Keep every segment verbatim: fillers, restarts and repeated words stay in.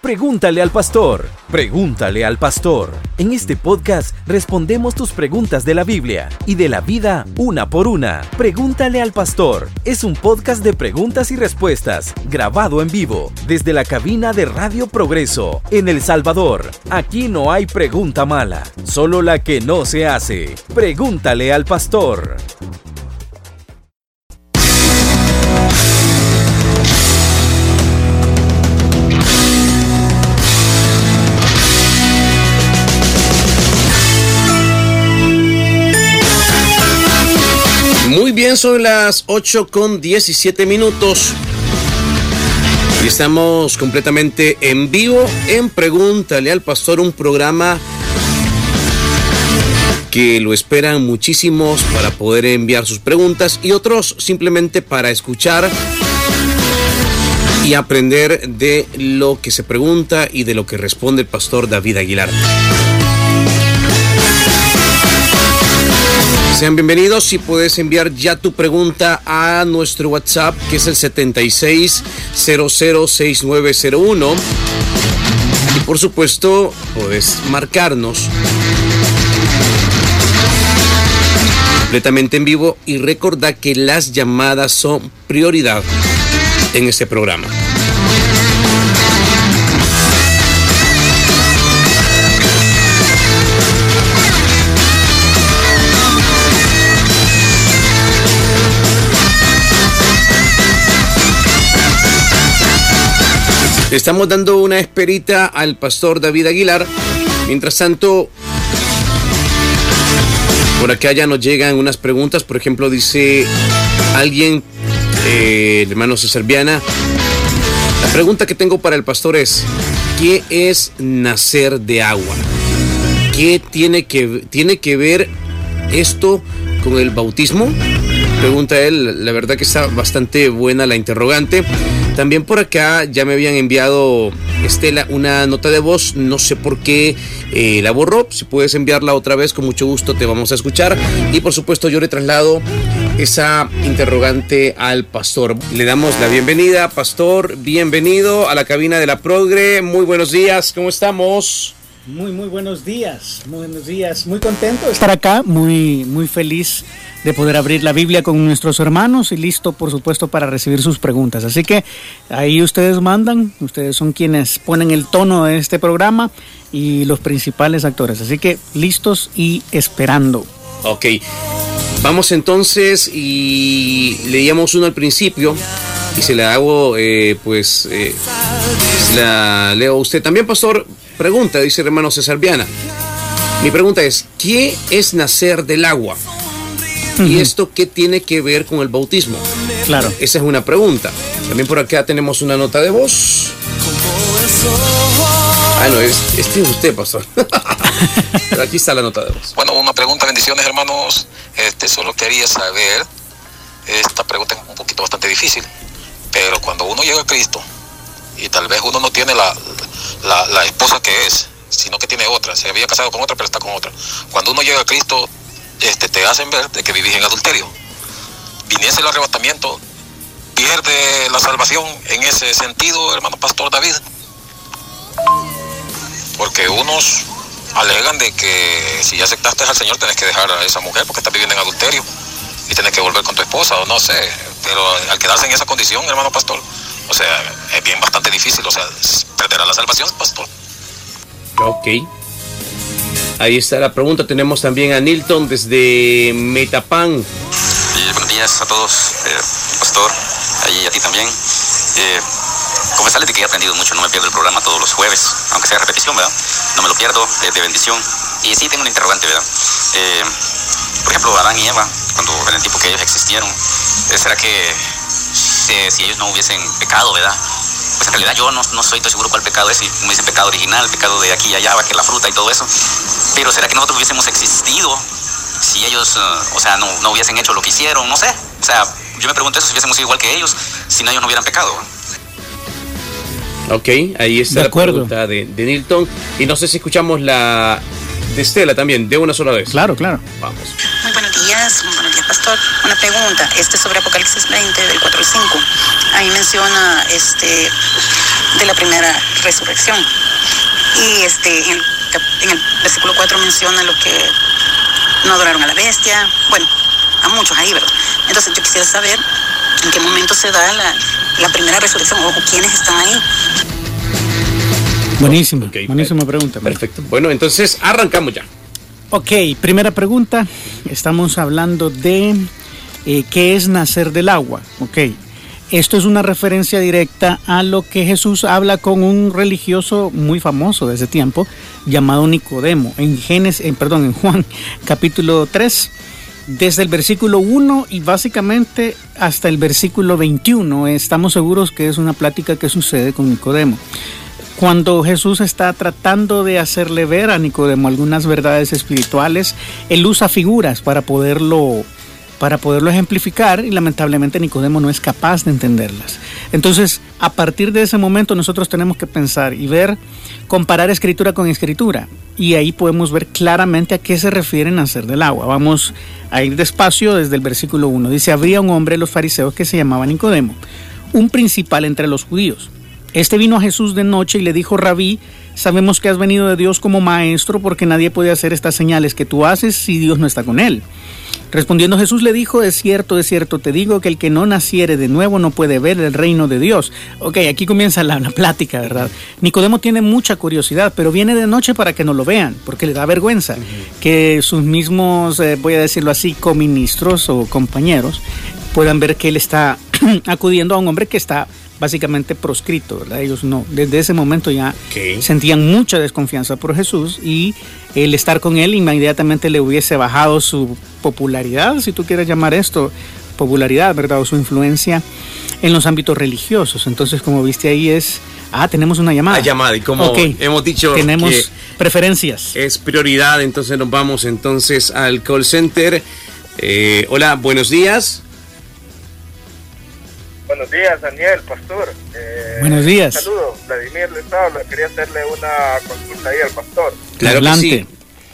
Pregúntale al pastor. Pregúntale al pastor. En este podcast respondemos tus preguntas de la Biblia y de la vida una por una. Pregúntale al pastor. Es un podcast de preguntas y respuestas, grabado en vivo, desde la cabina de Radio Progreso, en El Salvador. Aquí no hay pregunta mala, solo la que no se hace. Pregúntale al pastor. Muy bien, son las ocho con diecisiete minutos y estamos completamente en vivo en Pregúntale al Pastor, un programa que lo esperan muchísimos para poder enviar sus preguntas y otros simplemente para escuchar y aprender de lo que se pregunta y de lo que responde el pastor David Aguilar. Sean bienvenidos. Si puedes enviar ya tu pregunta a nuestro WhatsApp, que es el setenta y seis cero cero sesenta y nueve cero uno. Y por supuesto, puedes marcarnos completamente en vivo. Y recordá que las llamadas son prioridad en este programa. Le estamos dando una esperita al pastor David Aguilar. Mientras tanto, por acá ya nos llegan unas preguntas. Por ejemplo, dice alguien, eh, el hermano César Viana, la pregunta que tengo para el pastor es: ¿qué es nacer de agua? ¿Qué tiene que, tiene que ver esto con el bautismo? Pregunta él. La verdad que está bastante buena la interrogante. También por acá ya me habían enviado, Estela, una nota de voz. No sé por qué eh, la borró. Si puedes enviarla otra vez, con mucho gusto te vamos a escuchar. Y por supuesto yo le traslado esa interrogante al pastor. Le damos la bienvenida, pastor. Bienvenido a la cabina de la Progre. Muy buenos días. ¿Cómo estamos? Muy, muy buenos días. Muy buenos días. Muy contento de estar acá. Muy, muy feliz de poder abrir la Biblia con nuestros hermanos y listo, por supuesto, para recibir sus preguntas. Así que ahí ustedes mandan, ustedes son quienes ponen el tono de este programa y los principales actores. Así que listos y esperando. Ok, vamos entonces y leíamos uno al principio y se la hago, eh, pues, eh, la leo a usted. También, pastor, pregunta, dice el hermano César Viana. Mi pregunta es: ¿qué es nacer del agua? Uh-huh. ¿Y esto qué tiene que ver con el bautismo? Claro. Esa es una pregunta. También por acá tenemos una nota de voz. Ah, no, es, este es usted, pastor. Pero aquí está la nota de voz. Bueno, una pregunta, bendiciones, hermanos. Este, solo quería saber, esta pregunta es un poquito bastante difícil, pero cuando uno llega a Cristo, y tal vez uno no tiene la, la, la esposa que es, sino que tiene otra, se había casado con otra, pero está con otra. Cuando uno llega a Cristo, Este, te hacen ver de que vivís en adulterio. Viniese el arrebatamiento, pierde la salvación en ese sentido, hermano pastor David. Porque unos alegan de que si ya aceptaste al Señor tenés que dejar a esa mujer porque estás viviendo en adulterio y tenés que volver con tu esposa, o no sé. Pero al quedarse en esa condición, hermano pastor, o sea, es bien bastante difícil, o sea, perderá la salvación, pastor. Ok. Ahí está la pregunta. Tenemos también a Nilton desde Metapán. Y buenos días a todos, eh, pastor, y a ti también. Eh, confesarles de que he aprendido mucho, no me pierdo el programa todos los jueves, aunque sea repetición, ¿verdad? No me lo pierdo, es de bendición. Y sí tengo una interrogante, ¿verdad? Eh, por ejemplo, Adán y Eva, cuando en el tiempo que ellos existieron, eh, ¿será que eh, si ellos no hubiesen pecado, ¿verdad? Pues en realidad yo no, no soy tan seguro cuál pecado es, si me dicen pecado original, pecado de aquí y allá, que la fruta y todo eso. Pero ¿será que nosotros hubiésemos existido si ellos, uh, o sea, no, no hubiesen hecho lo que hicieron? No sé. O sea, yo me pregunto eso, si hubiésemos sido igual que ellos, si no, ellos no hubieran pecado. Ok, ahí está la pregunta de, de Nilton. Y no sé si escuchamos la de Estela también, de una sola vez. Claro, claro. Vamos. Muy buenos días, muy buenos días, pastor. Una pregunta, este sobre Apocalipsis veinte, del cuatro al cinco. Ahí menciona este de la primera resurrección. Y este, en, el, en el versículo cuatro menciona los que no adoraron a la bestia, bueno, a muchos ahí, ¿verdad? Entonces yo quisiera saber en qué momento se da la, la primera resurrección o, o quiénes están ahí. Buenísimo, okay, buenísima pregunta. Perfecto. Bueno, entonces arrancamos ya. Ok, primera pregunta. Estamos hablando de eh, qué es nacer del agua. Ok, esto es una referencia directa a lo que Jesús habla con un religioso muy famoso de ese tiempo llamado Nicodemo en Génesis, en, perdón, en Juan capítulo tres. Desde el versículo uno y básicamente hasta el versículo veintiuno, estamos seguros que es una plática que sucede con Nicodemo. Cuando Jesús está tratando de hacerle ver a Nicodemo algunas verdades espirituales, él usa figuras para poderlo, para poderlo ejemplificar y lamentablemente Nicodemo no es capaz de entenderlas. Entonces, a partir de ese momento nosotros tenemos que pensar y ver, comparar escritura con escritura. Y ahí podemos ver claramente a qué se refiere nacer del agua. Vamos a ir despacio desde el versículo uno. Dice, habría un hombre de los fariseos que se llamaba Nicodemo, un principal entre los judíos. Este vino a Jesús de noche y le dijo, Rabí, sabemos que has venido de Dios como maestro porque nadie puede hacer estas señales que tú haces si Dios no está con él. Respondiendo Jesús le dijo, es cierto, es cierto, te digo que el que no naciere de nuevo no puede ver el reino de Dios. Ok, aquí comienza la, la plática, ¿verdad? Nicodemo tiene mucha curiosidad, pero viene de noche para que no lo vean, porque le da vergüenza uh-huh. que sus mismos, eh, voy a decirlo así, coministros o compañeros puedan ver que él está acudiendo a un hombre que está básicamente proscrito, ¿verdad? Ellos no, desde ese momento ya okay. sentían mucha desconfianza por Jesús y el estar con él inmediatamente le hubiese bajado su popularidad, si tú quieres llamar esto popularidad, ¿verdad? O su influencia en los ámbitos religiosos. Entonces, como viste ahí es, ah, tenemos una llamada. La llamada y como okay. hemos dicho tenemos que preferencias. Es prioridad, entonces nos vamos entonces al call center. Eh, hola, buenos días. Buenos días, Daniel, pastor. Eh, Buenos días. Saludos, Vladimir les habla. Quería hacerle una consulta ahí al pastor. Claro que sí.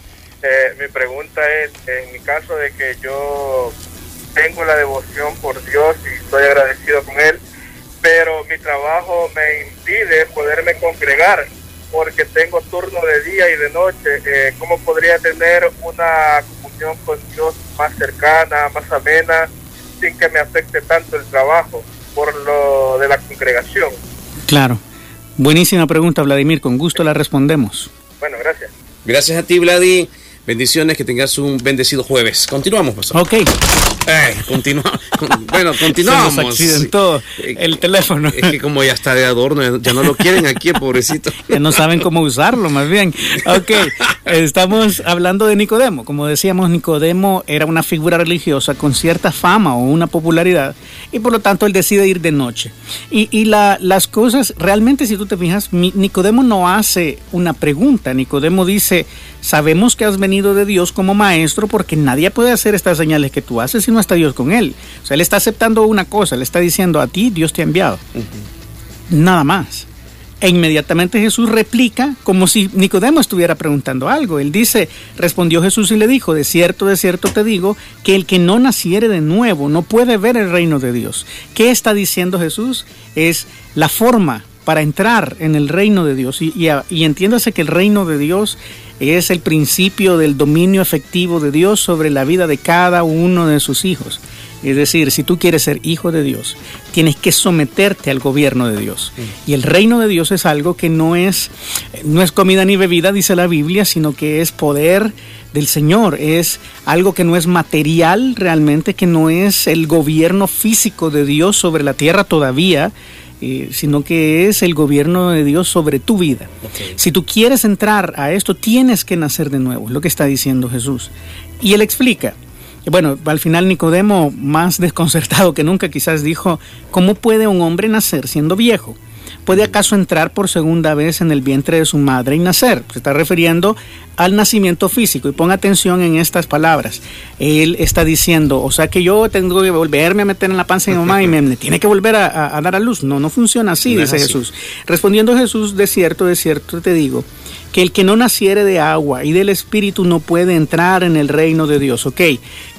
Eh, mi pregunta es, en mi caso de que yo tengo la devoción por Dios y estoy agradecido con Él, pero mi trabajo me impide poderme congregar porque tengo turno de día y de noche. Eh, ¿Cómo podría tener una comunión con Dios más cercana, más amena, sin que me afecte tanto el trabajo por lo de la congregación? Claro. Buenísima pregunta, Vladimir. Con gusto la respondemos. Bueno, gracias. Gracias a ti, Vladi. Bendiciones, que tengas un bendecido jueves. Continuamos, pastor. Ok. Eh, continua, con, bueno, continuamos. Se nos accidentó el teléfono. Es que como ya está de adorno, ya no lo quieren aquí, pobrecito. Ya no saben cómo usarlo, más bien. Ok, estamos hablando de Nicodemo. Como decíamos, Nicodemo era una figura religiosa con cierta fama o una popularidad, y por lo tanto él decide ir de noche. Y, y la, las cosas, realmente si tú te fijas, Nicodemo no hace una pregunta. Nicodemo dice, sabemos que has venido de Dios como maestro porque nadie puede hacer estas señales que tú haces si no está Dios con él. O sea, él está aceptando una cosa, le está diciendo a ti, Dios te ha enviado. Uh-huh. Nada más. E inmediatamente Jesús replica como si Nicodemo estuviera preguntando algo. Él dice, respondió Jesús y le dijo, de cierto, de cierto te digo, que el que no naciere de nuevo no puede ver el reino de Dios. ¿Qué está diciendo Jesús? Es la forma para entrar en el reino de Dios. Y, y, y entiéndase que el reino de Dios es el principio del dominio efectivo de Dios sobre la vida de cada uno de sus hijos. Es decir, si tú quieres ser hijo de Dios, tienes que someterte al gobierno de Dios. Y el reino de Dios es algo que no es, no es comida ni bebida, dice la Biblia, sino que es poder del Señor. Es algo que no es material realmente, que no es el gobierno físico de Dios sobre la tierra todavía, Eh, sino que es el gobierno de Dios sobre tu vida. Okay. Si tú quieres entrar a esto, tienes que nacer de nuevo, es lo que está diciendo Jesús. Y él explica, bueno, al final Nicodemo, más desconcertado que nunca, quizás dijo, ¿cómo puede un hombre nacer siendo viejo? ¿Puede acaso entrar por segunda vez en el vientre de su madre y nacer? Se está refiriendo al nacimiento físico. Y pon atención en estas palabras. Él está diciendo, o sea que yo tengo que volverme a meter en la panza de mi mamá y me, me tiene que volver a, a, a dar a luz. No, no funciona así, no dice así. Jesús. Respondiendo Jesús, de cierto, de cierto te digo, que el que no naciere de agua y del Espíritu no puede entrar en el reino de Dios. Ok,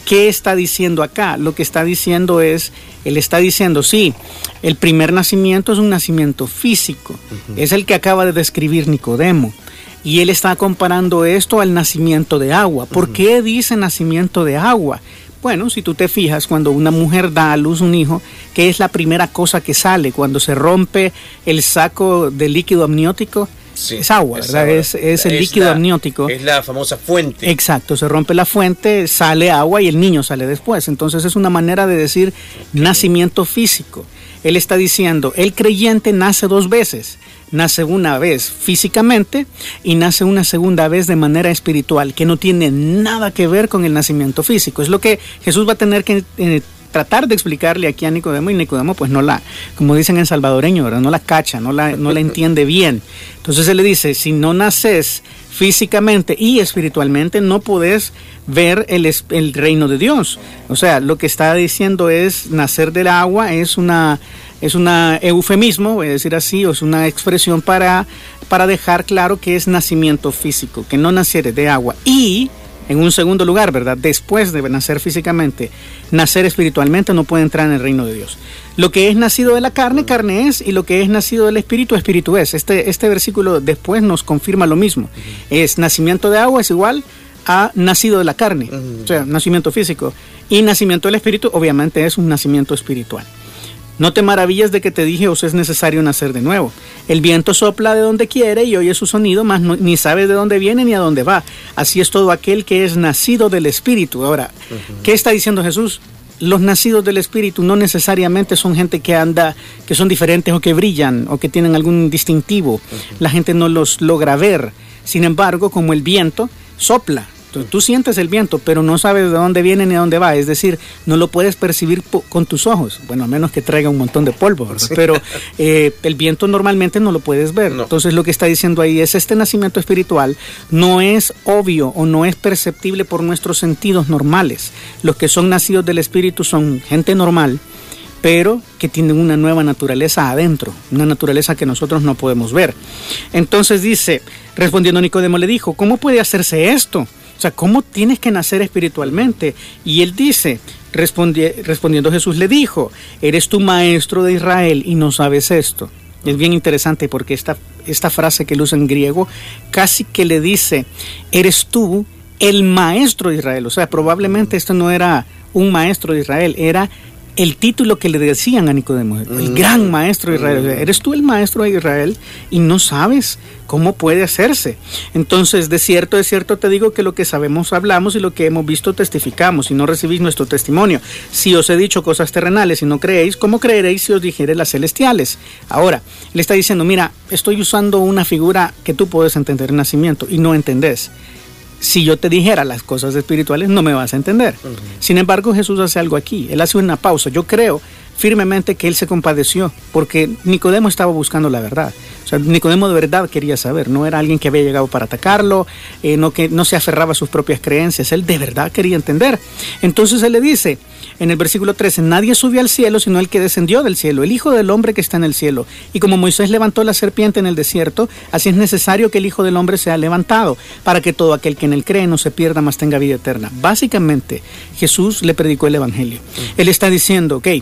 ¿qué está diciendo acá? Lo que está diciendo es, él está diciendo, sí, el primer nacimiento es un nacimiento físico, uh-huh. es el que acaba de describir Nicodemo. Y él está comparando esto al nacimiento de agua. ¿Por uh-huh. qué dice nacimiento de agua? Bueno, si tú te fijas, cuando una mujer da a luz un hijo, ¿qué es la primera cosa que sale? Cuando se rompe el saco de líquido amniótico, sí, es agua, es ¿verdad? Agua. Es, es el es líquido la, amniótico. Es la famosa fuente. Exacto, se rompe la fuente, sale agua y el niño sale después. Entonces es una manera de decir okay. nacimiento físico. Él está diciendo, el creyente nace dos veces. Nace una vez físicamente y nace una segunda vez de manera espiritual, que no tiene nada que ver con el nacimiento físico. Es lo que Jesús va a tener que eh, tratar de explicarle aquí a Nicodemo, y Nicodemo pues no la, como dicen en salvadoreño, ¿verdad? No la cacha, no la, no la entiende bien. Entonces él le dice, si no naces físicamente y espiritualmente, no podés ver el, el reino de Dios. O sea, lo que está diciendo es, nacer del agua es una... Es un eufemismo, voy a decir así, o es una expresión para, para dejar claro que es nacimiento físico, que no naciere de agua. Y, en un segundo lugar, ¿verdad? Después de nacer físicamente, nacer espiritualmente no puede entrar en el reino de Dios. Lo que es nacido de la carne, carne es, y lo que es nacido del espíritu, espíritu es. Este, este versículo después nos confirma lo mismo. Es nacimiento de agua es igual a nacido de la carne, o sea, nacimiento físico. Y nacimiento del espíritu, obviamente, es un nacimiento espiritual. No te maravilles de que te dije, os es necesario nacer de nuevo. El viento sopla de donde quiere y oye su sonido, mas no, ni sabes de dónde viene ni a dónde va. Así es todo aquel que es nacido del Espíritu. Ahora, uh-huh. ¿qué está diciendo Jesús? Los nacidos del Espíritu no necesariamente son gente que anda, que son diferentes o que brillan o que tienen algún distintivo. Uh-huh. La gente no los logra ver. Sin embargo, como el viento sopla. Tú, tú sientes el viento, pero no sabes de dónde viene ni a dónde va. Es decir, no lo puedes percibir po- con tus ojos. Bueno, a menos que traiga un montón de polvo, ¿verdad? Sí. Pero eh, el viento normalmente no lo puedes ver. No. Entonces lo que está diciendo ahí es, este nacimiento espiritual no es obvio o no es perceptible por nuestros sentidos normales. Los que son nacidos del Espíritu son gente normal, pero que tienen una nueva naturaleza adentro, una naturaleza que nosotros no podemos ver. Entonces dice, respondiendo Nicodemo le dijo, ¿cómo puede hacerse esto? O sea, ¿cómo tienes que nacer espiritualmente? Y él dice, respondi- respondiendo Jesús le dijo, eres tu maestro de Israel y no sabes esto. Es bien interesante porque esta, esta frase que él usa en griego casi que le dice, eres tú el maestro de Israel. O sea, probablemente esto no era un maestro de Israel, era el título que le decían a Nicodemo, el gran maestro de Israel. Eres tú el maestro de Israel y no sabes cómo puede hacerse. Entonces, de cierto, de cierto te digo que lo que sabemos hablamos y lo que hemos visto testificamos, y no recibís nuestro testimonio. Si os he dicho cosas terrenales y no creéis, ¿cómo creeréis si os dijere las celestiales? Ahora, le está diciendo, mira, estoy usando una figura que tú puedes entender en nacimiento y no entendés. Si yo te dijera las cosas espirituales, no me vas a entender. Uh-huh. Sin embargo, Jesús hace algo aquí. Él hace una pausa. Yo creo firmemente que él se compadeció, porque Nicodemo estaba buscando la verdad. O sea, Nicodemo de verdad quería saber. No era alguien que había llegado para atacarlo, eh, no, que no se aferraba a sus propias creencias. Él de verdad quería entender. Entonces él le dice, en el versículo trece, nadie subió al cielo sino el que descendió del cielo, el Hijo del Hombre que está en el cielo. Y como Moisés levantó la serpiente en el desierto, así es necesario que el Hijo del Hombre sea levantado, para que todo aquel que en él cree no se pierda, mas tenga vida eterna. Básicamente, Jesús le predicó el Evangelio. Él está diciendo, ok,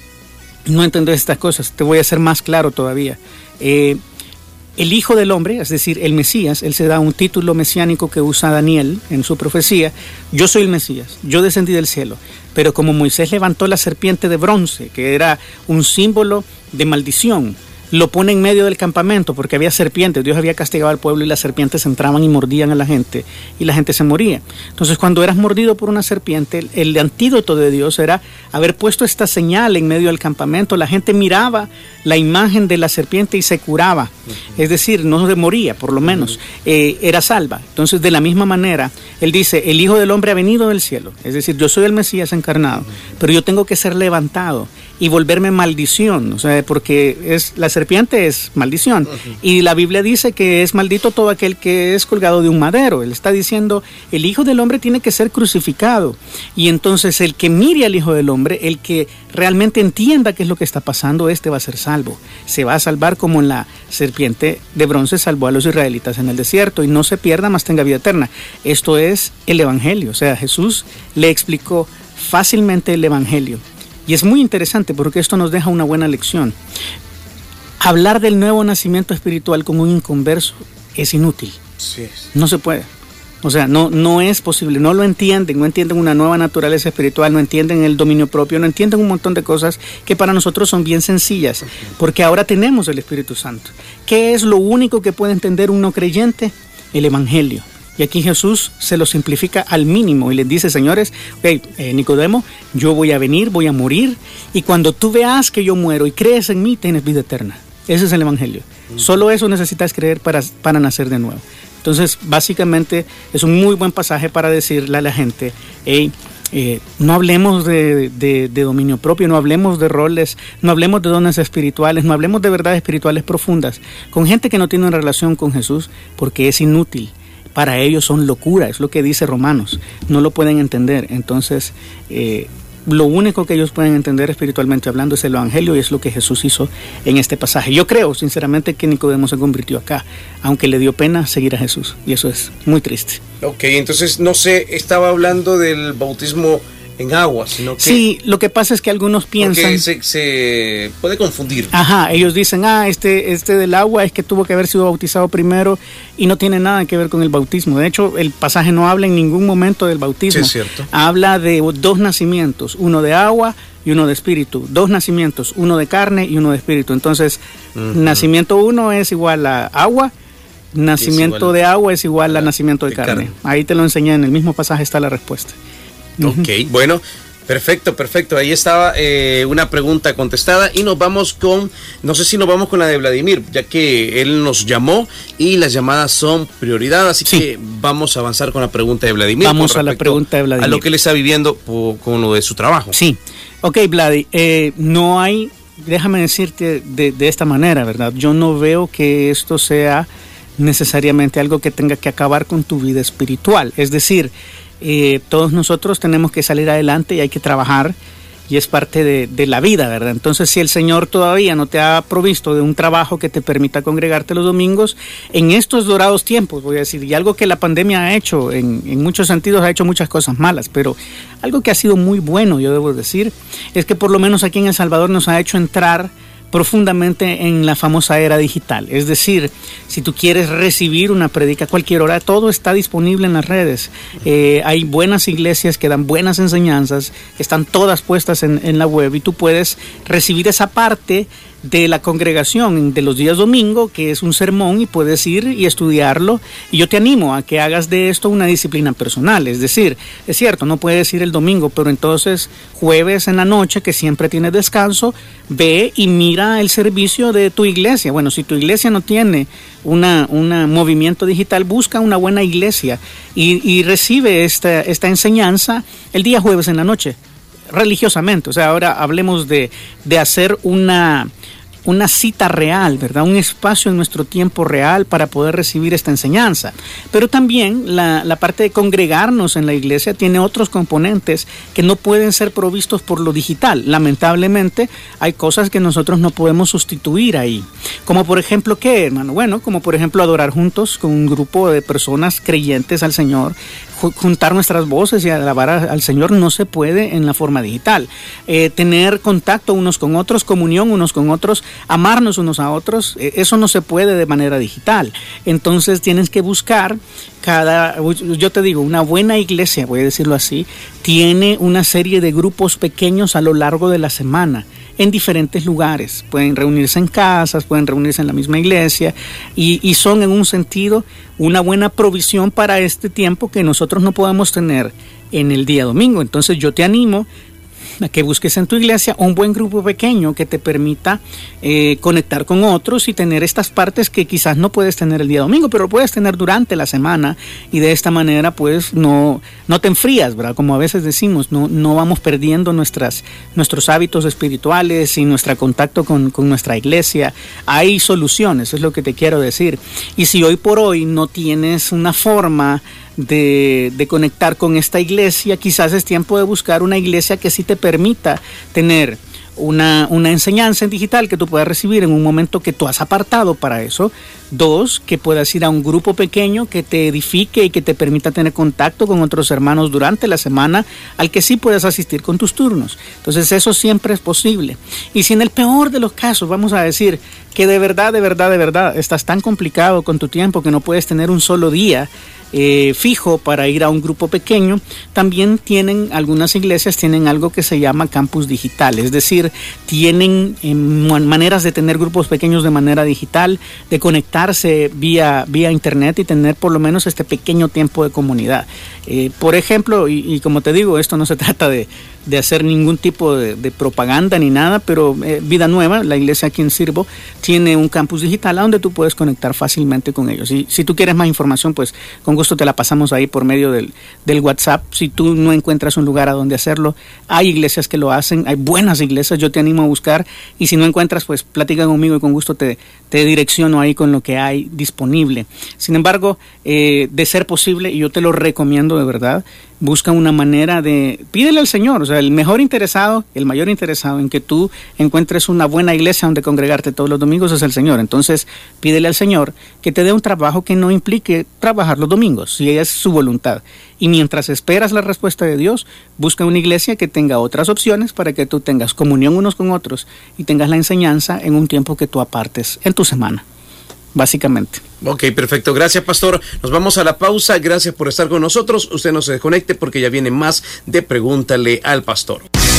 no entendés estas cosas, te voy a hacer más claro todavía. Eh, el Hijo del Hombre, es decir, el Mesías, él se da un título mesiánico que usa Daniel en su profecía. Yo soy el Mesías, yo descendí del cielo. Pero como Moisés levantó la serpiente de bronce, que era un símbolo de maldición, lo pone en medio del campamento porque había serpientes. Dios había castigado al pueblo y las serpientes entraban y mordían a la gente y la gente se moría. Entonces, cuando eras mordido por una serpiente, el, el antídoto de Dios era haber puesto esta señal en medio del campamento. La gente miraba la imagen de la serpiente y se curaba. Uh-huh. Es decir, no se moría, por lo menos. Uh-huh. eh, era salva. Entonces, de la misma manera, él dice, el Hijo del Hombre ha venido del cielo. Es decir, yo soy el Mesías encarnado, uh-huh. pero yo tengo que ser levantado. y volverme maldición, o sea, porque es la serpiente es maldición. Uh-huh. Y la Biblia dice que es maldito todo aquel que es colgado de un madero. Él está diciendo, el Hijo del Hombre tiene que ser crucificado. Y entonces el que mire al Hijo del Hombre, el que realmente entienda qué es lo que está pasando, este va a ser salvo. Se va a salvar como la serpiente de bronce salvó a los israelitas en el desierto, y no se pierda, mas tenga vida eterna. Esto es el Evangelio, o sea, Jesús le explicó fácilmente el Evangelio. Y es muy interesante porque esto nos deja una buena lección. Hablar del nuevo nacimiento espiritual como un inconverso es inútil. Sí. No se puede. O sea, no, no es posible, no lo entienden, no entienden una nueva naturaleza espiritual, no entienden el dominio propio, no entienden un montón de cosas que para nosotros son bien sencillas, porque ahora tenemos el Espíritu Santo. ¿Qué es lo único que puede entender un no creyente? El Evangelio. Y aquí Jesús se lo simplifica al mínimo y les dice, señores, okay, eh, Nicodemo, yo voy a venir, voy a morir, y cuando tú veas que yo muero y crees en mí, tienes vida eterna. Ese es el Evangelio. Mm. Solo eso necesitas creer para, para nacer de nuevo. Entonces, básicamente, es un muy buen pasaje para decirle a la gente, hey, eh, no hablemos de, de, de dominio propio, no hablemos de roles, no hablemos de dones espirituales, no hablemos de verdades espirituales profundas con gente que no tiene una relación con Jesús, porque es inútil. Para ellos son locura, es lo que dice Romanos, no lo pueden entender. Entonces, eh, lo único que ellos pueden entender espiritualmente hablando es el Evangelio, y es lo que Jesús hizo en este pasaje. Yo creo sinceramente que Nicodemo se convirtió acá, aunque le dio pena seguir a Jesús, y eso es muy triste. Ok, entonces no sé, estaba hablando del bautismo en agua, sino que... Sí, lo que pasa es que algunos piensan... Porque se, se puede confundir. Ajá, ellos dicen, ah, este, este del agua es que tuvo que haber sido bautizado primero, y no tiene nada que ver con el bautismo. De hecho, el pasaje no habla en ningún momento del bautismo. Sí, es cierto. Habla de dos nacimientos, uno de agua y uno de espíritu. Dos nacimientos, uno de carne y uno de espíritu. Entonces, uh-huh. nacimiento uno es igual a agua, nacimiento igual, de agua es igual a, a nacimiento de, de carne. carne. Ahí te lo enseñé, en el mismo pasaje está la respuesta. Ok, bueno, perfecto, perfecto. Ahí estaba eh, una pregunta contestada, y nos vamos con, no sé si nos vamos con la de Vladimir, ya que él nos llamó y las llamadas son prioridad, así sí. que vamos a avanzar con la pregunta de Vladimir. Vamos a la pregunta de Vladimir. A lo que él está viviendo por, con lo de su trabajo. Sí, ok, Vladi, eh, no hay, déjame decirte de, de esta manera, ¿verdad? Yo no veo que esto sea necesariamente algo que tenga que acabar con tu vida espiritual, es decir, Eh, todos nosotros tenemos que salir adelante y hay que trabajar, y es parte de, de la vida, ¿verdad? Entonces, si el Señor todavía no te ha provisto de un trabajo que te permita congregarte los domingos, en estos dorados tiempos, voy a decir, y algo que la pandemia ha hecho, en, en muchos sentidos ha hecho muchas cosas malas, pero algo que ha sido muy bueno, yo debo decir, es que por lo menos aquí en El Salvador nos ha hecho entrar profundamente en la famosa era digital. Es decir, si tú quieres recibir una predica a cualquier hora, todo está disponible en las redes. Eh, hay buenas iglesias que dan buenas enseñanzas, que están todas puestas en, en la web, y tú puedes recibir esa parte de la congregación de los días domingo, que es un sermón, y puedes ir y estudiarlo. Y yo te animo a que hagas de esto una disciplina personal. Es decir, es cierto, no puedes ir el domingo, pero entonces jueves en la noche, que siempre tienes descanso, ve y mira el servicio de tu iglesia. Bueno, si tu iglesia no tiene una, una movimiento digital, busca una buena iglesia y, y recibe esta, esta enseñanza el día jueves en la noche, religiosamente. O sea, ahora hablemos de, de hacer una, una cita real, ¿verdad? Un espacio en nuestro tiempo real para poder recibir esta enseñanza. Pero también la, la parte de congregarnos en la iglesia tiene otros componentes que no pueden ser provistos por lo digital. Lamentablemente, hay cosas que nosotros no podemos sustituir ahí. Como por ejemplo, ¿qué, hermano? Bueno, como por ejemplo adorar juntos con un grupo de personas creyentes al Señor. Juntar nuestras voces y alabar al Señor no se puede en la forma digital. Eh, tener contacto unos con otros, comunión unos con otros, amarnos unos a otros, eh, eso no se puede de manera digital. Entonces tienes que buscar cada, yo te digo, una buena iglesia, voy a decirlo así, tiene una serie de grupos pequeños a lo largo de la semana, en diferentes lugares. Pueden reunirse en casas, pueden reunirse en la misma iglesia, y, y son en un sentido una buena provisión para este tiempo que nosotros no podemos tener en el día domingo. Entonces yo te animo a que busques en tu iglesia un buen grupo pequeño que te permita eh, conectar con otros y tener estas partes que quizás no puedes tener el día domingo, pero puedes tener durante la semana, y de esta manera pues no, no te enfrías, ¿verdad? Como a veces decimos, no, no vamos perdiendo nuestras, nuestros hábitos espirituales y nuestro contacto con, con nuestra iglesia. Hay soluciones, es lo que te quiero decir. Y si hoy por hoy no tienes una forma De, de conectar con esta iglesia, quizás es tiempo de buscar una iglesia que sí te permita tener una, una enseñanza en digital que tú puedas recibir en un momento que tú has apartado para eso. Dos, que puedas ir a un grupo pequeño que te edifique y que te permita tener contacto con otros hermanos durante la semana, al que sí puedas asistir con tus turnos. Entonces eso siempre es posible. Y si en el peor de los casos, vamos a decir que de verdad, de verdad, de verdad estás tan complicado con tu tiempo que no puedes tener un solo día Eh, fijo para ir a un grupo pequeño, también tienen, algunas iglesias tienen algo que se llama campus digital, es decir, tienen eh, maneras de tener grupos pequeños de manera digital, de conectarse vía, vía internet y tener por lo menos este pequeño tiempo de comunidad. Eh, por ejemplo, y, y como te digo, esto no se trata de, de hacer ningún tipo de, de propaganda ni nada, pero eh, Vida Nueva, la iglesia a quien sirvo, tiene un campus digital a donde tú puedes conectar fácilmente con ellos. Y si tú quieres más información, pues con gusto te la pasamos ahí por medio del, del WhatsApp. Si tú no encuentras un lugar a donde hacerlo, hay iglesias que lo hacen, hay buenas iglesias, yo te animo a buscar, y si no encuentras, pues platica conmigo y con gusto te, te direcciono ahí con lo que hay disponible. Sin embargo, eh, de ser posible, y yo te lo recomiendo de verdad, busca una manera de, pídele al Señor, o sea, el mejor interesado, el mayor interesado en que tú encuentres una buena iglesia donde congregarte todos los domingos es el Señor. Entonces, pídele al Señor que te dé un trabajo que no implique trabajar los domingos, si es su voluntad. Y mientras esperas la respuesta de Dios, busca una iglesia que tenga otras opciones para que tú tengas comunión unos con otros y tengas la enseñanza en un tiempo que tú apartes en tu semana, básicamente. Ok, perfecto. Gracias, pastor. Nos vamos a la pausa. Gracias por estar con nosotros. Usted no se desconecte porque ya viene más de Pregúntale al Pastor.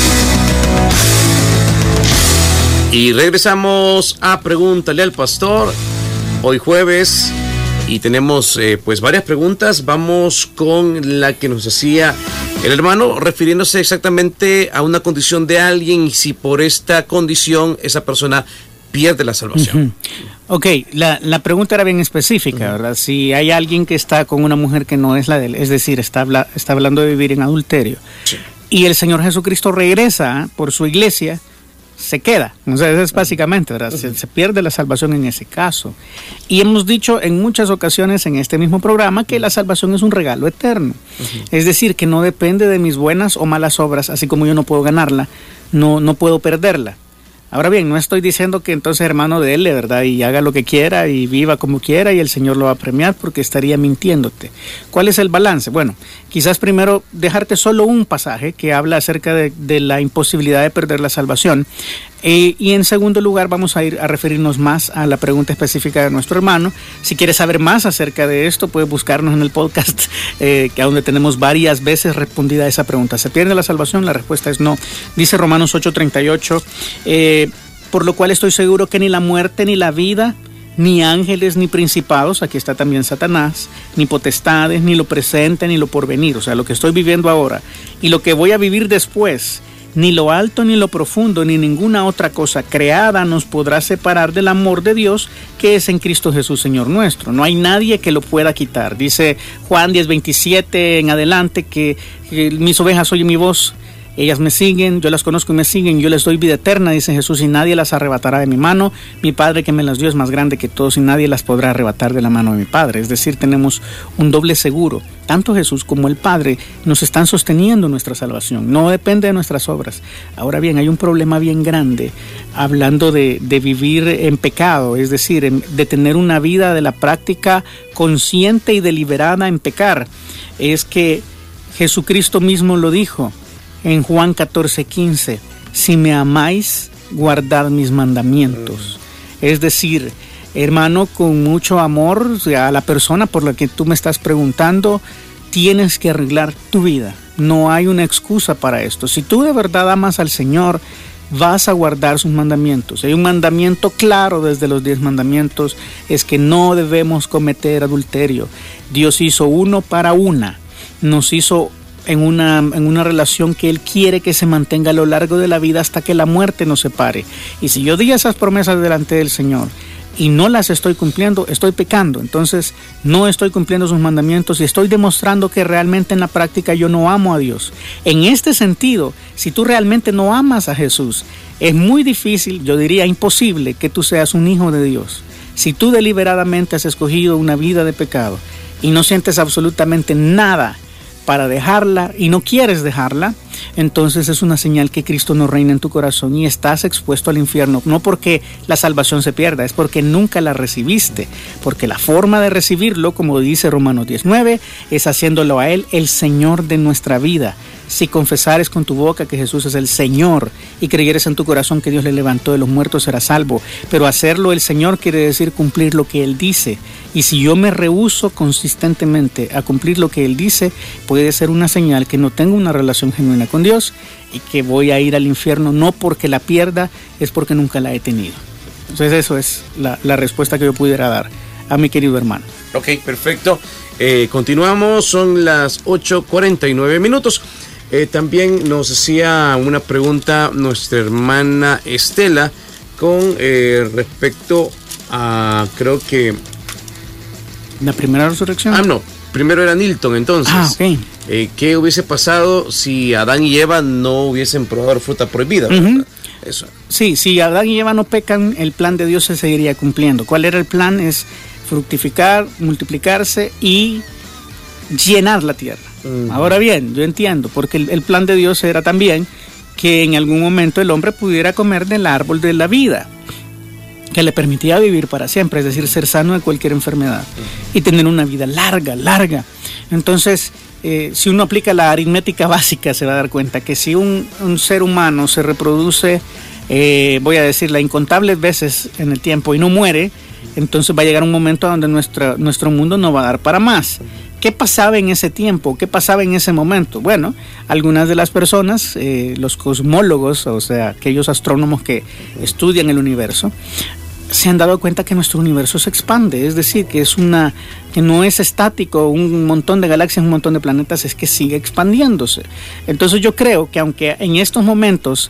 Y regresamos a Pregúntale al Pastor. Hoy jueves. Y tenemos eh, pues varias preguntas. Vamos con la que nos hacía el hermano, refiriéndose exactamente a una condición de alguien y si por esta condición esa persona pierde la salvación. Uh-huh. Ok, la, la pregunta era bien específica, uh-huh. ¿verdad? Si hay alguien que está con una mujer que no es la de él, es decir, está, habla, está hablando de vivir en adulterio, sí. Y el Señor Jesucristo regresa por su iglesia, se queda. O sea, eso es básicamente, ¿verdad? Uh-huh. Se, se pierde la salvación en ese caso. Y hemos dicho en muchas ocasiones en este mismo programa que la salvación es un regalo eterno. Uh-huh. Es decir, que no depende de mis buenas o malas obras, así como yo no puedo ganarla, no, no puedo perderla. Ahora bien, no estoy diciendo que entonces hermano de él, ¿verdad? Y haga lo que quiera y viva como quiera y el Señor lo va a premiar, porque estaría mintiéndote. ¿Cuál es el balance? Bueno, quizás primero dejarte solo un pasaje que habla acerca de, de la imposibilidad de perder la salvación. Eh, y en segundo lugar vamos a ir a referirnos más a la pregunta específica de nuestro hermano. Si quieres saber más acerca de esto, puedes buscarnos en el podcast, eh, que donde tenemos varias veces respondida esa pregunta. ¿Se pierde la salvación? La respuesta es no. Dice Romanos ocho treinta y ocho, eh, por lo cual estoy seguro que ni la muerte ni la vida, ni ángeles ni principados, aquí está también Satanás, ni potestades, ni lo presente ni lo porvenir, o sea, lo que estoy viviendo ahora y lo que voy a vivir después, ni lo alto ni lo profundo, ni ninguna otra cosa creada nos podrá separar del amor de Dios que es en Cristo Jesús, Señor nuestro. No hay nadie que lo pueda quitar. Dice Juan diez veintisiete en adelante que, que mis ovejas oyen mi voz, ellas me siguen, yo las conozco y me siguen, yo les doy vida eterna, dice Jesús, y nadie las arrebatará de mi mano. Mi Padre que me las dio es más grande que todos y nadie las podrá arrebatar de la mano de mi Padre. Es decir, tenemos un doble seguro. Tanto Jesús como el Padre nos están sosteniendo nuestra salvación. No depende de nuestras obras. Ahora bien, hay un problema bien grande hablando de, de vivir en pecado, es decir, en, de tener una vida de la práctica consciente y deliberada en pecar. Es que Jesucristo mismo lo dijo en Juan catorce quince, si me amáis, guardad mis mandamientos. Es decir, hermano, con mucho amor a la persona por la que tú me estás preguntando, tienes que arreglar tu vida. No hay una excusa para esto. Si tú de verdad amas al Señor, vas a guardar sus mandamientos. Hay un mandamiento claro desde los diez mandamientos, es que no debemos cometer adulterio. Dios hizo uno para una, nos hizo en una, en una relación que Él quiere que se mantenga a lo largo de la vida hasta que la muerte nos separe. Y si yo di esas promesas delante del Señor y no las estoy cumpliendo, estoy pecando. Entonces no estoy cumpliendo sus mandamientos y estoy demostrando que realmente en la práctica yo no amo a Dios. En este sentido, si tú realmente no amas a Jesús, es muy difícil, yo diría imposible, que tú seas un hijo de Dios. Si tú deliberadamente has escogido una vida de pecado y no sientes absolutamente nada para dejarla y no quieres dejarla, entonces es una señal que Cristo no reina en tu corazón y estás expuesto al infierno. No porque la salvación se pierda, es porque nunca la recibiste. Porque la forma de recibirlo, como dice Romanos diez nueve, es haciéndolo a Él el Señor de nuestra vida. Si confesares con tu boca que Jesús es el Señor y creyeres en tu corazón que Dios le levantó de los muertos, serás salvo. Pero hacerlo el Señor quiere decir cumplir lo que Él dice. Y si yo me rehúso consistentemente a cumplir lo que Él dice, puede ser una señal que no tengo una relación genuina con Dios y que voy a ir al infierno, no porque la pierda, es porque nunca la he tenido. Entonces eso es la, la respuesta que yo pudiera dar a mi querido hermano. Ok, perfecto. Eh, continuamos, son las ocho cuarenta y nueve minutos. Eh, también nos hacía una pregunta nuestra hermana Estela con eh, respecto a, creo que... ¿La primera resurrección? Ah, no. Primero era Nilton, entonces. Ah, ok. Eh, ¿Qué hubiese pasado si Adán y Eva no hubiesen probado la fruta prohibida? Uh-huh. Eso. Sí, si Adán y Eva no pecan, el plan de Dios se seguiría cumpliendo. ¿Cuál era el plan? Es fructificar, multiplicarse y llenar la tierra. Uh-huh. Ahora bien, yo entiendo, porque el, el plan de Dios era también que en algún momento el hombre pudiera comer del árbol de la vida, que le permitía vivir para siempre, es decir, ser sano de cualquier enfermedad y tener una vida larga, larga. Entonces, eh, si uno aplica la aritmética básica, se va a dar cuenta que si un, un ser humano se reproduce, eh, voy a decirla, incontables veces en el tiempo y no muere, entonces va a llegar un momento donde nuestra, nuestro mundo no va a dar para más. ¿Qué pasaba en ese tiempo? ¿Qué pasaba en ese momento? Bueno, algunas de las personas, eh, los cosmólogos, o sea, aquellos astrónomos que estudian el universo, se han dado cuenta que nuestro universo se expande, es decir, que es una, que no es estático, un montón de galaxias, un montón de planetas, es que sigue expandiéndose. Entonces yo creo que aunque en estos momentos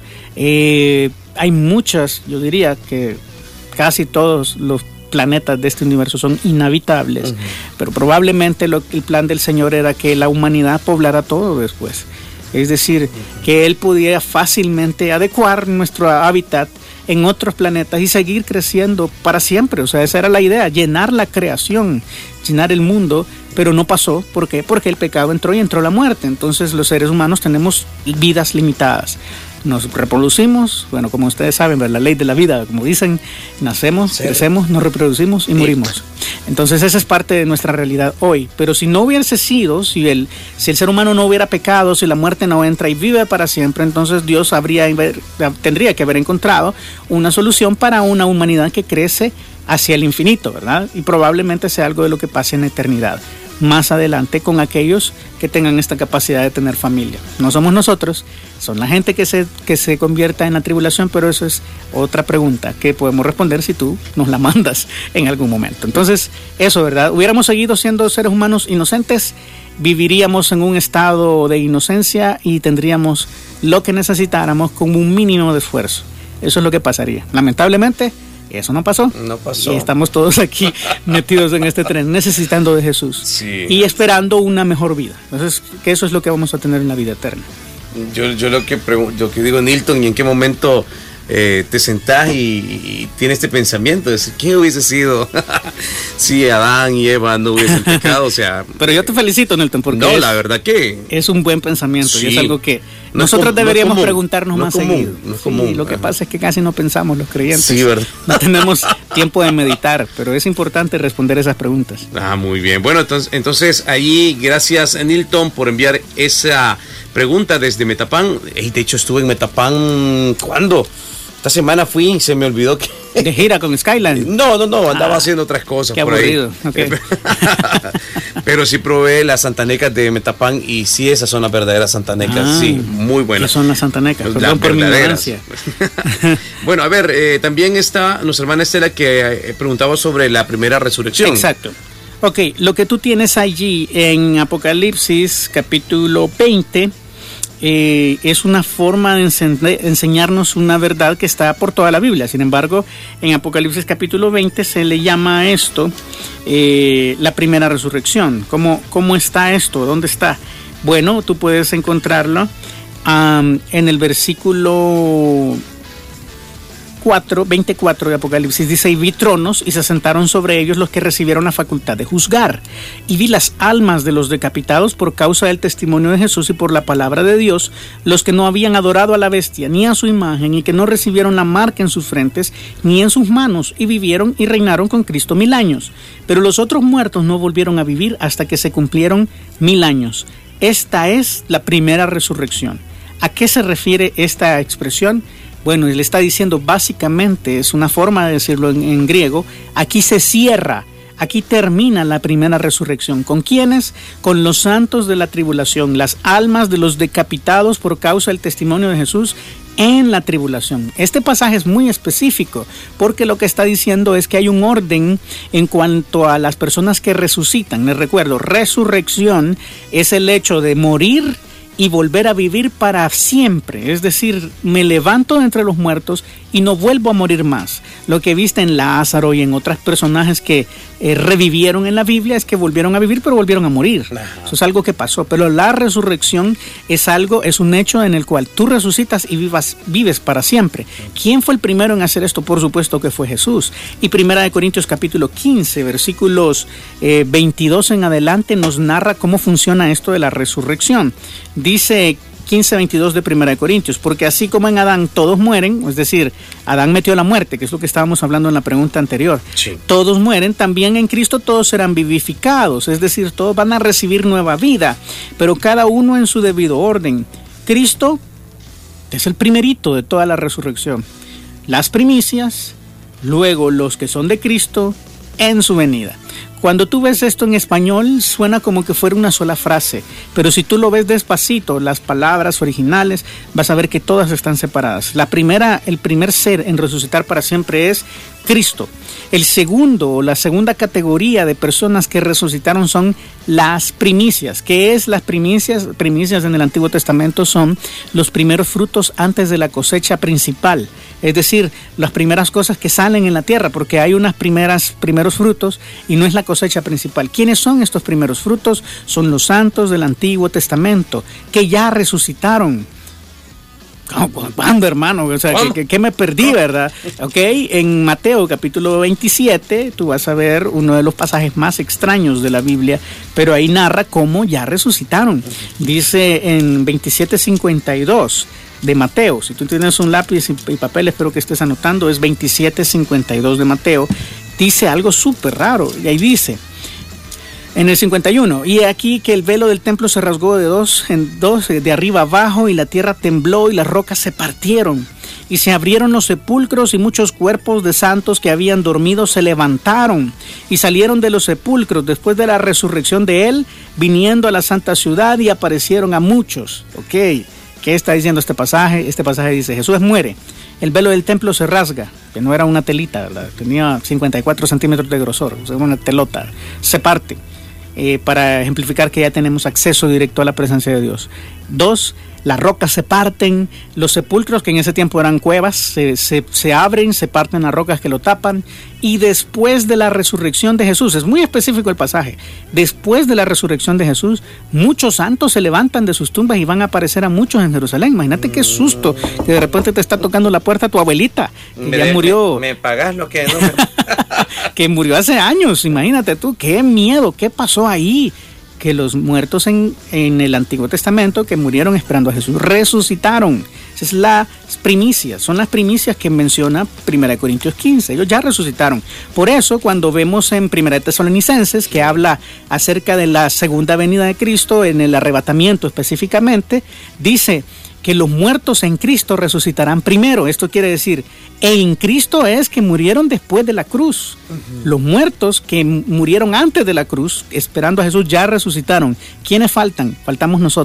eh, hay muchas, yo diría que casi todos los planetas de este universo son inhabitables, uh-huh. pero probablemente lo, el plan del Señor era que la humanidad poblara todo después. Es decir, uh-huh. que Él pudiera fácilmente adecuar nuestro hábitat en otros planetas y seguir creciendo para siempre. O sea, esa era la idea, llenar la creación, llenar el mundo, pero no pasó. ¿Por qué? Porque el pecado entró y entró la muerte. Entonces los seres humanos tenemos vidas limitadas. Nos reproducimos, bueno, como ustedes saben, la ley de la vida, como dicen, nacemos, sí. crecemos, nos reproducimos y sí. morimos. Entonces esa es parte de nuestra realidad hoy. Pero si no hubiese sido, si el, si el ser humano no hubiera pecado, si la muerte no entra y vive para siempre, entonces Dios habría, tendría que haber encontrado una solución para una humanidad que crece hacia el infinito, ¿verdad? Y probablemente sea algo de lo que pase en la eternidad, más adelante con aquellos que tengan esta capacidad de tener familia. No somos nosotros, son la gente que se, que se convierta en la tribulación, pero eso es otra pregunta que podemos responder si tú nos la mandas en algún momento. Entonces, eso, ¿verdad? Hubiéramos seguido siendo seres humanos inocentes, viviríamos en un estado de inocencia y tendríamos lo que necesitáramos con un mínimo de esfuerzo. Eso es lo que pasaría. Lamentablemente, eso no pasó. No pasó. Y estamos todos aquí metidos en este tren, necesitando de Jesús. Sí. Y esperando una mejor vida. Entonces, que eso es lo que vamos a tener en la vida eterna. Yo, yo lo que pregunto, yo que digo, Nilton, ¿y en qué momento eh, te sentás y, y tienes este pensamiento? De decir, ¿qué hubiese sido si Adán y Eva no hubiesen pecado? O sea, pero yo te felicito, Nilton, porque no, es, la verdad que es un buen pensamiento, sí. y es algo que no nosotros es com- deberíamos no es preguntarnos no más común, seguido. No es sí, común. Lo que pasa es que casi no pensamos los creyentes. Sí, ¿verdad? No tenemos tiempo de meditar, pero es importante responder esas preguntas. Ah, muy bien. Bueno, entonces, entonces ahí, gracias, Nilton, por enviar esa pregunta desde Metapán. Hey, de hecho, estuve en Metapán, ¿cuándo? Esta semana fui y se me olvidó que... ¿De gira con Skyline? No, no, no, andaba ah, haciendo otras cosas qué por aburrido. ahí. Okay. Pero sí probé las santanecas de Metapán y sí, esas son las verdaderas santanecas, ah, sí, muy buenas. ¿Qué son las santanecas? Perdón las por mi verdaderas. ignorancia. Bueno, a ver, eh, también está nuestra hermana Estela que eh, preguntaba sobre la primera resurrección. Exacto. Ok, lo que tú tienes allí en Apocalipsis capítulo veinte eh, es una forma de ense- enseñarnos una verdad que está por toda la Biblia. Sin embargo, en Apocalipsis capítulo veinte se le llama a esto eh, la primera resurrección. ¿Cómo, cómo está esto? ¿Dónde está? Bueno, tú puedes encontrarlo um, en el versículo cuatro, veinticuatro de Apocalipsis. Dice: y vi tronos y se sentaron sobre ellos los que recibieron la facultad de juzgar. Y vi las almas de los decapitados por causa del testimonio de Jesús y por la palabra de Dios, los que no habían adorado a la bestia ni a su imagen y que no recibieron la marca en sus frentes ni en sus manos, y vivieron y reinaron con Cristo mil años. Pero los otros muertos no volvieron a vivir hasta que se cumplieron mil años. Esta es la primera resurrección. ¿A qué se refiere esta expresión? Bueno, él está diciendo básicamente, es una forma de decirlo en, en griego, aquí se cierra, aquí termina la primera resurrección. ¿Con quiénes? Con los santos de la tribulación, las almas de los decapitados por causa del testimonio de Jesús en la tribulación. Este pasaje es muy específico porque lo que está diciendo es que hay un orden en cuanto a las personas que resucitan. Les recuerdo, resurrección es el hecho de morir y volver a vivir para siempre, es decir, me levanto de entre los muertos y no vuelvo a morir más. Lo que viste en Lázaro y en otros personajes que eh, revivieron en la Biblia es que volvieron a vivir pero volvieron a morir. Ajá. Eso es algo que pasó, pero la resurrección es algo, es un hecho en el cual tú resucitas y vivas, vives para siempre. ¿Quién fue el primero en hacer esto? Por supuesto que fue Jesús. Y Primera de Corintios capítulo quince, versículos eh, veintidós en adelante nos narra cómo funciona esto de la resurrección. Dice quince veintidós de Primera de Corintios: porque así como en Adán todos mueren, es decir, Adán metió la muerte, que es lo que estábamos hablando en la pregunta anterior, sí. Todos mueren, también en Cristo todos serán vivificados, es decir, todos van a recibir nueva vida, pero cada uno en su debido orden. Cristo es el primerito de toda la resurrección, las primicias, luego los que son de Cristo en su venida. Cuando tú ves esto en español suena como que fuera una sola frase, pero si tú lo ves despacito, las palabras originales, vas a ver que todas están separadas. La primera, el primer ser en resucitar para siempre es Cristo. El segundo o la segunda categoría de personas que resucitaron son las primicias. ¿Qué es las primicias? Primicias en el Antiguo Testamento son los primeros frutos antes de la cosecha principal. Es decir, las primeras cosas que salen en la tierra, porque hay unas primeras primeros frutos y no es la cosecha principal. ¿Quiénes son estos primeros frutos? Son los santos del Antiguo Testamento que ya resucitaron. ¿Cuándo, hermano? O sea, ¿qué, qué, qué me perdí, verdad? Ok, en Mateo capítulo veintisiete tú vas a ver uno de los pasajes más extraños de la Biblia, pero ahí narra cómo ya resucitaron. Dice en veintisiete cincuenta y dos de Mateo, si tú tienes un lápiz y papel, espero que estés anotando, es veintisiete cincuenta y dos de Mateo, dice algo súper raro, y ahí dice, en el cincuenta y uno, y aquí que el velo del templo se rasgó de dos en dos, de arriba abajo, y la tierra tembló y las rocas se partieron, y se abrieron los sepulcros, y muchos cuerpos de santos que habían dormido se levantaron, y salieron de los sepulcros después de la resurrección de él, viniendo a la santa ciudad, y aparecieron a muchos. Ok, ¿qué está diciendo este pasaje? Este pasaje dice, Jesús muere, el velo del templo se rasga, que no era una telita, ¿verdad? Tenía cincuenta y cuatro centímetros de grosor, o sea, una telota, se parte. Eh, para ejemplificar que ya tenemos acceso directo a la presencia de Dios. Dos, las rocas se parten, los sepulcros, que en ese tiempo eran cuevas, se, se, se abren, se parten las rocas que lo tapan, y después de la resurrección de Jesús, es muy específico el pasaje, después de la resurrección de Jesús, muchos santos se levantan de sus tumbas y van a aparecer a muchos en Jerusalén. Imagínate qué susto, que de repente te está tocando la puerta tu abuelita, que me ya de, murió. Me, me pagas lo que no me... que murió hace años, imagínate tú, qué miedo, qué pasó ahí. Que los muertos en, en el Antiguo Testamento que murieron esperando a Jesús resucitaron. Esa es las primicias, son las primicias que menciona Primera de Corintios quince, ellos ya resucitaron. Por eso cuando vemos en Primera de Tesalonicenses que habla acerca de la segunda venida de Cristo, en el arrebatamiento específicamente, dice que los muertos en Cristo resucitarán primero. Esto quiere decir, en Cristo es que murieron después de la cruz. Uh-huh. Los muertos que murieron antes de la cruz, esperando a Jesús, ya resucitaron. ¿Quiénes faltan? Faltamos nosotros.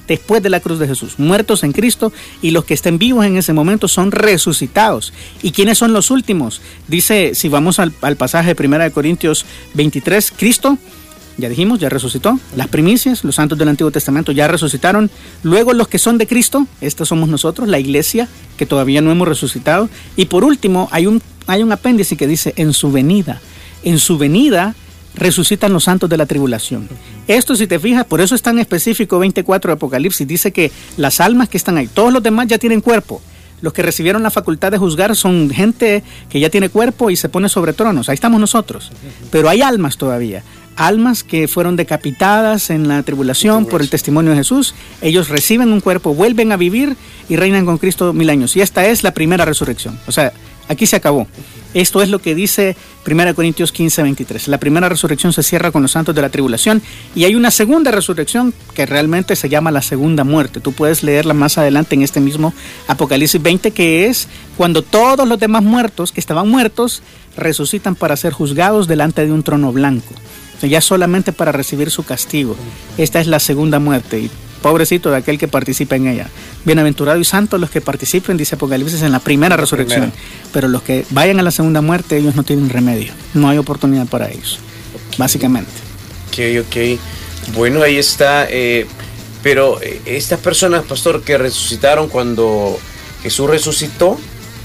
después de la cruz de Jesús, muertos en Cristo, y los que estén vivos en ese momento son resucitados. ¿Y quiénes son los últimos? Dice, si vamos al, al pasaje de primera de Corintios veintitrés, Cristo, ya dijimos, ya resucitó. Las primicias, los santos del Antiguo Testamento ya resucitaron. Luego los que son de Cristo, estos somos nosotros, la iglesia, que todavía no hemos resucitado. Y por último, hay un, hay un apéndice que dice, en su venida. En su venida resucitan los santos de la tribulación. Esto, si te fijas, por eso es tan específico veinticuatro de Apocalipsis, dice que las almas que están ahí, todos los demás ya tienen cuerpo. Los que recibieron la facultad de juzgar son gente que ya tiene cuerpo y se pone sobre tronos. Ahí estamos nosotros. Pero hay almas todavía. Almas que fueron decapitadas en la tribulación por el testimonio de Jesús. Ellos reciben un cuerpo, vuelven a vivir y reinan con Cristo mil años. Y esta es la primera resurrección. O sea, aquí se acabó. Esto es lo que dice primera Corintios quince, veintitrés. La primera resurrección se cierra con los santos de la tribulación y hay una segunda resurrección que realmente se llama la segunda muerte. Tú puedes leerla más adelante en este mismo Apocalipsis veinte, que es cuando todos los demás muertos que estaban muertos resucitan para ser juzgados delante de un trono blanco. O sea, ya solamente para recibir su castigo. Esta es la segunda muerte y pobrecito de aquel que participa en ella. Bienaventurado y santo los que participen, dice Apocalipsis, en la primera resurrección. Primera. Pero los que vayan a la segunda muerte, ellos no tienen remedio. No hay oportunidad para ellos, okay. Básicamente. Ok, ok. Bueno, ahí está. Eh, pero eh, estas personas, pastor, que resucitaron cuando Jesús resucitó,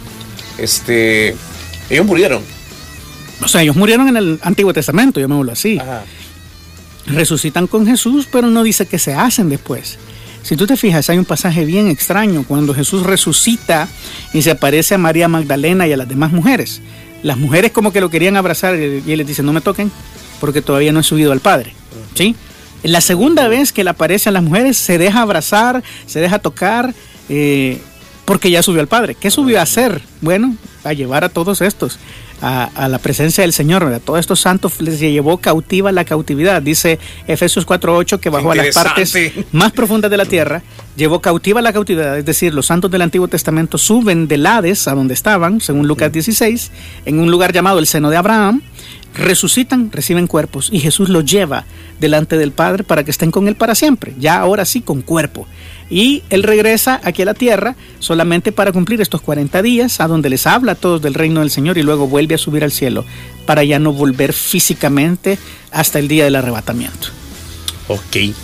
este, ellos murieron. O sea, ellos murieron en el Antiguo Testamento, llamémoslo así. Ajá. Resucitan con Jesús, pero no dice qué se hacen después. Si tú te fijas, hay un pasaje bien extraño cuando Jesús resucita y se aparece a María Magdalena y a las demás mujeres. Las mujeres como que lo querían abrazar y él les dice, no me toquen porque todavía no he subido al Padre. ¿Sí? La segunda vez que le aparece a las mujeres se deja abrazar, se deja tocar, eh, porque ya subió al Padre. ¿Qué subió a hacer? Bueno, a llevar a todos estos A, a la presencia del Señor, ¿verdad? Todos estos santos les llevó cautiva la cautividad. Dice Efesios cuatro ocho que bajó a las partes más profundas de la tierra, llevó cautiva la cautividad, es decir, los santos del Antiguo Testamento suben del Hades a donde estaban, según Lucas dieciséis, en un lugar llamado el seno de Abraham, resucitan, reciben cuerpos y Jesús los lleva delante del Padre para que estén con Él para siempre, ya ahora sí con cuerpo. Y Él regresa aquí a la tierra solamente para cumplir estos cuarenta días, a donde les habla a todos del reino del Señor y luego vuelve a subir al cielo para ya no volver físicamente hasta el día del arrebatamiento. Ok.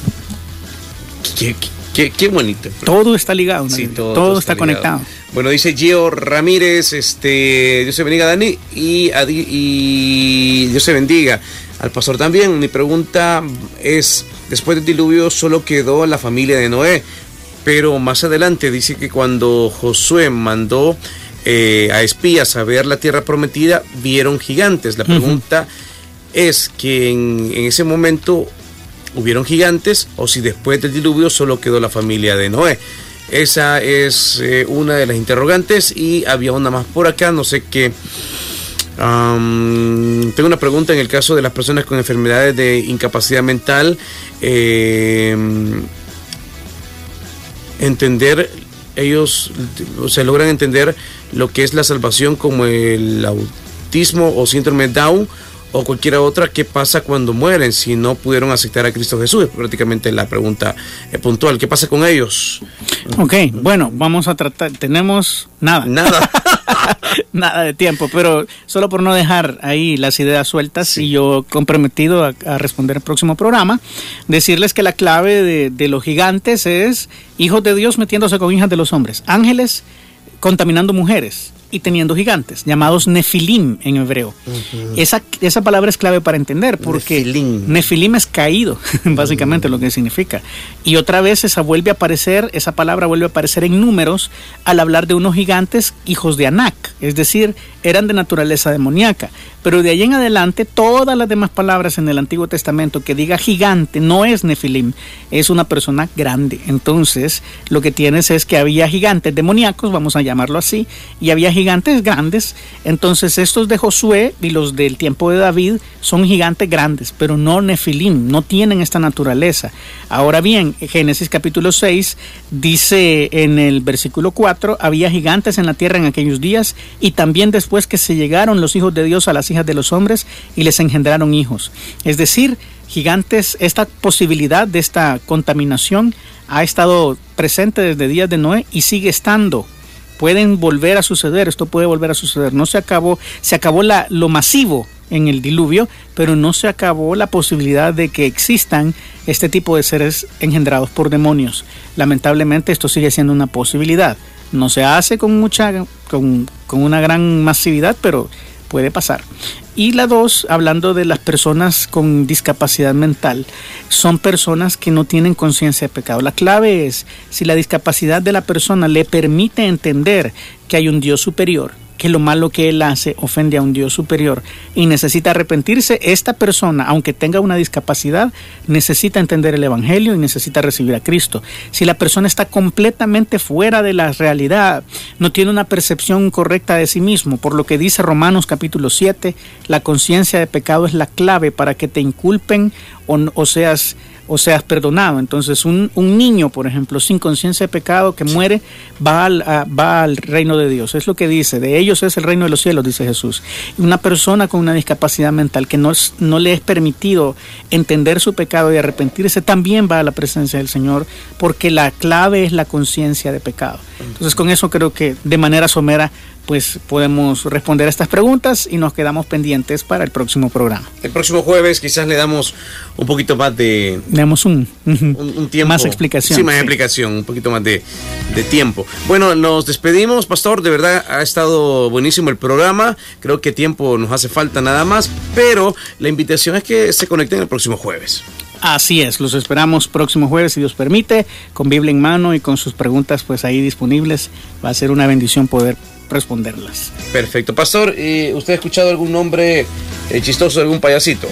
Qué, qué, qué bonito. Todo está ligado, ¿no? Sí, todo, todo, todo está, está conectado. Bueno, dice Gio Ramírez, este, Dios se bendiga, Dani, y, y Dios se bendiga al pastor también. Mi pregunta es, después del diluvio solo quedó la familia de Noé, pero más adelante dice que cuando Josué mandó eh, a espías a ver la tierra prometida, vieron gigantes. La pregunta uh-huh. es que en, en ese momento hubieron gigantes o si después del diluvio solo quedó la familia de Noé. Esa es eh, una de las interrogantes y había una más por acá, no sé qué. Um, tengo una pregunta en el caso de las personas con enfermedades de incapacidad mental. Eh, entender, ellos o sea, logran entender lo que es la salvación como el autismo o síndrome de Down o cualquier otra. ¿Qué pasa cuando mueren si no pudieron aceptar a Cristo Jesús? Es prácticamente la pregunta eh, puntual. ¿Qué pasa con ellos? Ok, bueno, vamos a tratar, tenemos nada. Nada. Nada de tiempo, pero solo por no dejar ahí las ideas sueltas, sí. Y yo comprometido a, a responder el próximo programa, decirles que la clave de, de los gigantes es hijos de Dios metiéndose con hijas de los hombres, ángeles contaminando mujeres y teniendo gigantes, llamados nefilim en hebreo. Uh-huh. Esa, esa palabra es clave para entender, porque nefilim, nefilim es caído, básicamente uh-huh. lo que significa. Y otra vez esa vuelve a aparecer, esa palabra vuelve a aparecer en números al hablar de unos gigantes hijos de Anak, es decir, eran de naturaleza demoníaca. Pero de ahí en adelante, todas las demás palabras en el Antiguo Testamento que diga gigante no es nefilim, es una persona grande. Entonces, lo que tienes es que había gigantes demoníacos, vamos a llamarlo así, y había gigantes grandes. Entonces, estos de Josué y los del tiempo de David son gigantes grandes, pero no nefilim, no tienen esta naturaleza. Ahora bien, Génesis capítulo seis dice en el versículo cuatro, había gigantes en la tierra en aquellos días, y también después que se llegaron los hijos de Dios a las hijas hijas de los hombres y les engendraron hijos. Es decir, gigantes, esta posibilidad de esta contaminación ha estado presente desde días de Noé y sigue estando. Pueden volver a suceder, esto puede volver a suceder. No se acabó, se acabó la, lo masivo en el diluvio, pero no se acabó la posibilidad de que existan este tipo de seres engendrados por demonios. Lamentablemente esto sigue siendo una posibilidad. No se hace con mucha, con, con una gran masividad, pero puede pasar. Y la dos, hablando de las personas con discapacidad mental, son personas que no tienen conciencia de pecado. La clave es si la discapacidad de la persona le permite entender que hay un Dios superior, que lo malo que él hace ofende a un Dios superior y necesita arrepentirse. Esta persona, aunque tenga una discapacidad, necesita entender el Evangelio y necesita recibir a Cristo. Si la persona está completamente fuera de la realidad, no tiene una percepción correcta de sí mismo, por lo que dice Romanos capítulo siete, la conciencia de pecado es la clave para que te inculpen o, o seas o seas perdonado. Entonces un, un niño, por ejemplo, sin conciencia de pecado que muere, va al, a, va al reino de Dios. Es lo que dice, de ellos es el reino de los cielos, dice Jesús. Y una persona con una discapacidad mental que no, no le es permitido entender su pecado y arrepentirse, también va a la presencia del Señor, porque la clave es la conciencia de pecado. Entonces con eso creo que de manera somera pues podemos responder a estas preguntas y nos quedamos pendientes para el próximo programa. El próximo jueves quizás le damos un poquito más de... Le damos un, un, un tiempo. Más explicación. Sí, más sí. explicación, un poquito más de, de tiempo. Bueno, nos despedimos, pastor. De verdad ha estado buenísimo el programa. Creo que tiempo nos hace falta nada más, pero la invitación es que se conecten el próximo jueves. Así es, los esperamos próximo jueves, si Dios permite, con Biblia en mano y con sus preguntas pues ahí disponibles. Va a ser una bendición poder responderlas. Perfecto. Pastor, ¿y usted ha escuchado algún nombre eh, chistoso de algún payasito?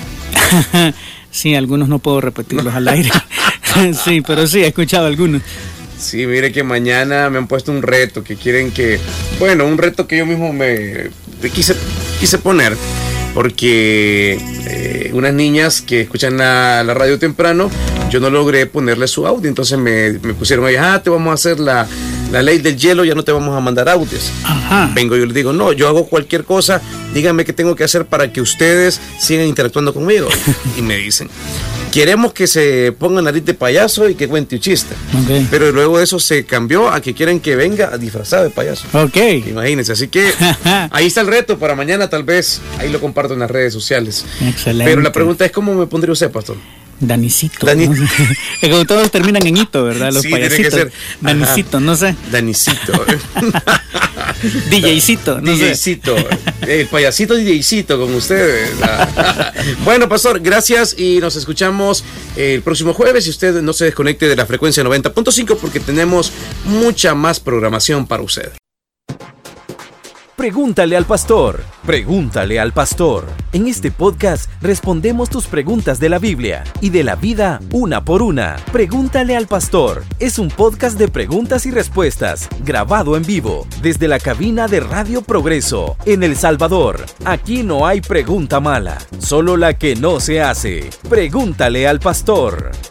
Sí, algunos no puedo repetirlos al aire. Sí, pero sí, he escuchado algunos. Sí, mire que mañana me han puesto un reto que quieren que... Bueno, un reto que yo mismo me, me quise, quise poner. Porque eh, unas niñas que escuchan la, la radio temprano, yo no logré ponerle su audio, entonces me, me pusieron ahí, ah, te vamos a hacer la, la ley del hielo, ya no te vamos a mandar audios. Ajá. Vengo y les digo, no, yo hago cualquier cosa, díganme qué tengo que hacer para que ustedes sigan interactuando conmigo. Y me dicen, queremos que se ponga nariz de payaso y que cuente un chiste. Okay. Pero luego eso se cambió a que quieren que venga disfrazado de payaso. Ok. Imagínense, así que ahí está el reto para mañana, tal vez, ahí lo comparto en las redes sociales. Excelente. Pero la pregunta es, ¿cómo me pondría usted, pastor? Danicito. Dani... ¿no? Como todos terminan en hito, ¿verdad? Los sí, payasitos. Tiene que ser... Danicito, no sé. Danicito. DJcito, no DJcito. Sé. El payasito DJcito con ustedes. Bueno, pastor, gracias y nos escuchamos el próximo jueves. Y usted no se desconecte de la frecuencia noventa punto cinco porque tenemos mucha más programación para usted. Pregúntale al pastor. Pregúntale al pastor. En este podcast respondemos tus preguntas de la Biblia y de la vida una por una. Pregúntale al pastor. Es un podcast de preguntas y respuestas grabado en vivo desde la cabina de Radio Progreso en El Salvador. Aquí no hay pregunta mala, solo la que no se hace. Pregúntale al pastor.